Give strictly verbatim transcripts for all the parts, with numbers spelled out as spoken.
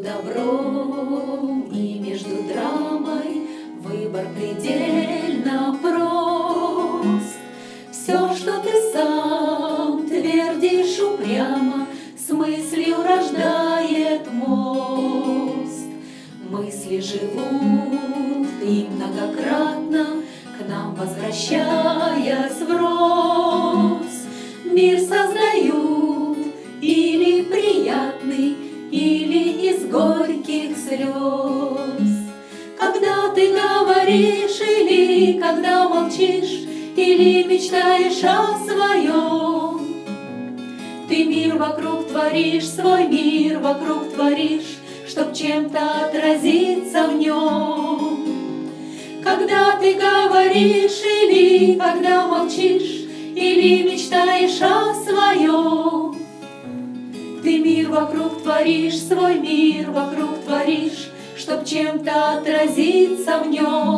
добром и между драмой выбор предельно прост. Все, что ты сам твердишь упрямо, с мыслью рождает мост. Мысли живут и многократно, к нам возвращаясь в рост, мир создают или приятный, или из горьких слез. Когда ты говоришь или когда молчишь, или мечтаешь о своем, ты мир вокруг творишь, свой мир вокруг творишь, чтоб чем-то отразиться в нем. Когда ты говоришь или когда молчишь, или мечтаешь о своем, ты мир вокруг творишь, свой мир вокруг творишь, чтоб чем-то отразиться в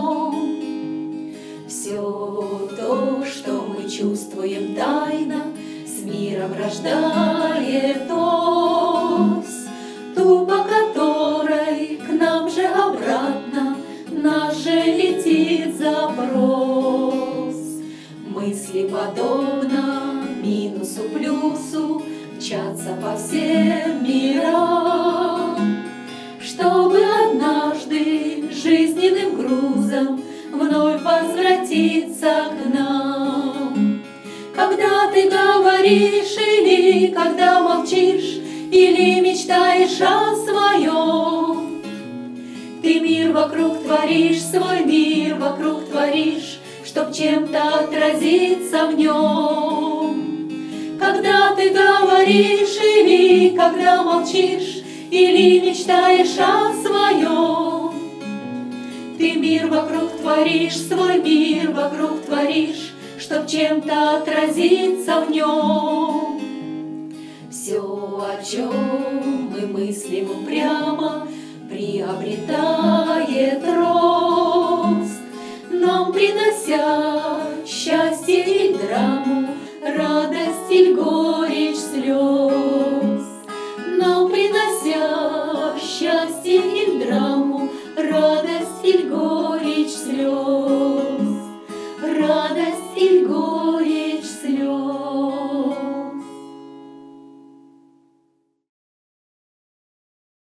нем. Все то, что мы чувствуем тайно, с миром рождает ось, ту, по которой к нам же обратно наш же летит запрос. Мысли подобно минусу плюсу мчатся по всем мирам, чтобы однажды жизненным грузом вновь возвратиться к нам. Когда ты говоришь или когда молчишь, или мечтаешь о своем, ты мир вокруг творишь, свой мир вокруг творишь, чтоб чем-то отразиться в нем. Когда ты говоришь или когда молчишь, или мечтаешь о своем, ты мир вокруг творишь, свой мир вокруг творишь, чтоб чем-то отразиться в нем. Все, о чем мы мыслим упрямо, приобретает рост, нам принося счастье и драму, радость и льготу.